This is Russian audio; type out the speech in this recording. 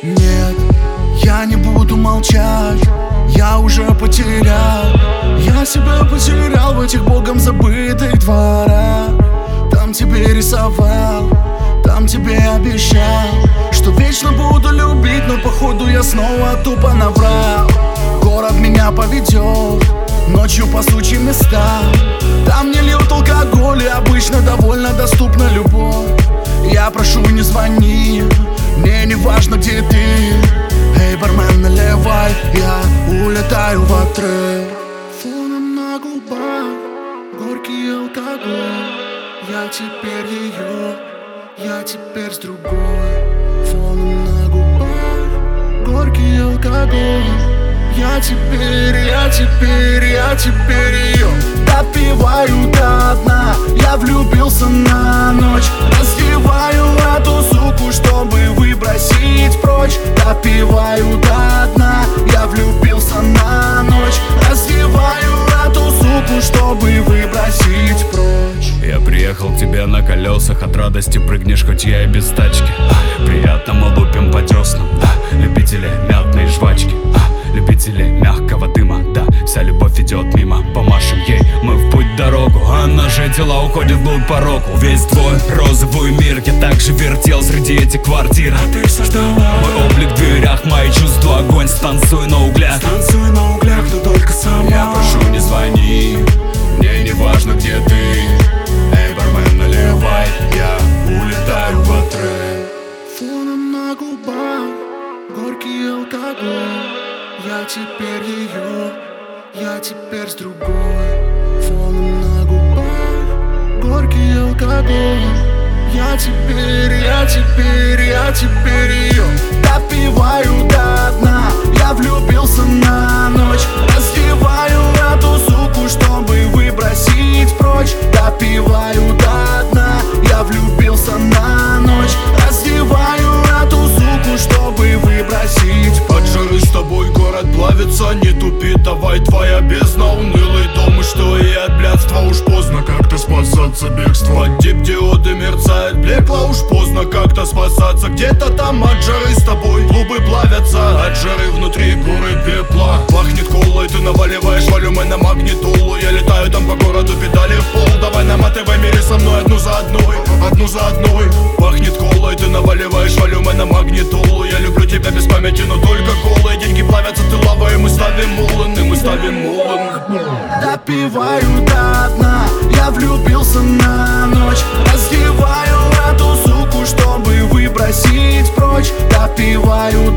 Нет, я не буду молчать, я уже потерял. Я себя потерял в этих богом забытых дворах. Там тебе рисовал, там тебе обещал, что вечно буду любить, но походу я снова тупо наврал. Город меня поведет ночью по сучьим местам. Там не льют алкоголь и обычно довольно доступна любовь. Я прошу, не звони, мне не важно, где ты. Эй, бармен, наливай, я улетаю в отрыв. Фоном на губах горький алкоголь. Я теперь ее, я теперь с другой. Фоном на губах горький алкоголь. Я теперь ее допиваю до дна. Я влюбился на ночь, раздеваю эту суку, чтобы выбросить прочь. Допиваю до дна, я влюбился на ночь, раздеваю эту суку, чтобы выбросить прочь. Я приехал к тебе на колесах, от радости прыгнешь, хоть я и без тачки. Приятно мы лупим по деснам, любители мятной жвачки, любители мягкого дыма, да, вся любовь идет мимо. Помашем ей, мы в путь дорогу, а наши тела уходят вглубь по року. Весь твой розовый мир я также вертел среди этих квартир. А ты создала мой облик в дверях, мои чувства огонь. Станцуй на углях, но только сама. Я прошу, не звони, мне не важно, где ты. Эй, бармен, наливай, я улетаю в отрыв. Фоном на губах горький алкоголь. Я теперь ее, я теперь с другой. Фоном на губах горький алкоголь. Я теперь ее допиваю до дна. Я влюбился на ночь, раздеваю эту суку, чтобы выбросить прочь. Допиваю до дна, я влюбился на ночь, раздеваю эту суку, чтобы выбросить прочь. От жары с тобой город плавится, не тупи, давай твоя бездна. Унылый дом и что и от блядства, уж поздно как-то спасаться бегство. Под диоды мерцает блекло, уж поздно как-то спасаться. Где-то там от жары с тобой клубы плавятся, от жары внутри горы пепла. Пахнет колой, ты наваливаешь волюмы на магнитолу. Я летаю там по городу, педали в пол. Давай наматывай мире со мной одну за одной, одну за одной. Пахнет колой, ты наваливаешь волюмы на магнитолу. Я люблю тебя без памяти, но только колой. Деньги плавятся, ты лава, и мы ставим мулан, и мы ставим мулан. Допиваю до дна, я влюбился на ночь, раздеваю эту суку, чтобы выбросить прочь. Допиваю